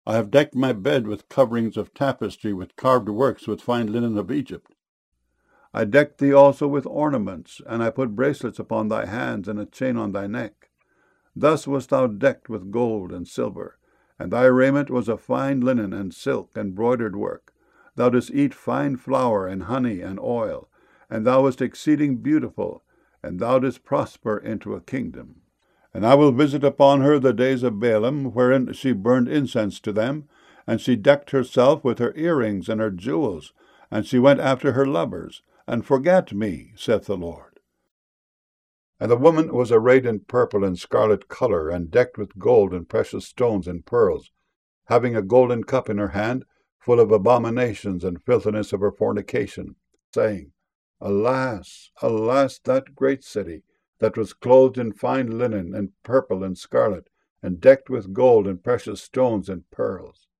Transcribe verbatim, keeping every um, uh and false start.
I have decked my bed with coverings of tapestry, with carved works, with fine linen of Egypt. I decked thee also with ornaments, and I put bracelets upon thy hands, and a chain on thy neck. Thus wast thou decked with gold and silver, and thy raiment was of fine linen and silk and broidered work. Thou didst eat fine flour and honey and oil, and thou wast exceeding beautiful, and thou didst prosper into a kingdom. And I will visit upon her the days of Baalim, wherein she burned incense to them, and she decked herself with her earrings and her jewels, and she went after her lovers, and forgat me, saith the Lord. And the woman was arrayed in purple and scarlet colour, and decked with gold and precious stones and pearls, having a golden cup in her hand, full of abominations and filthiness of her fornication, saying, Alas, alas, that great city, that was clothed in fine linen, and purple and scarlet, and decked with gold and precious stones and pearls.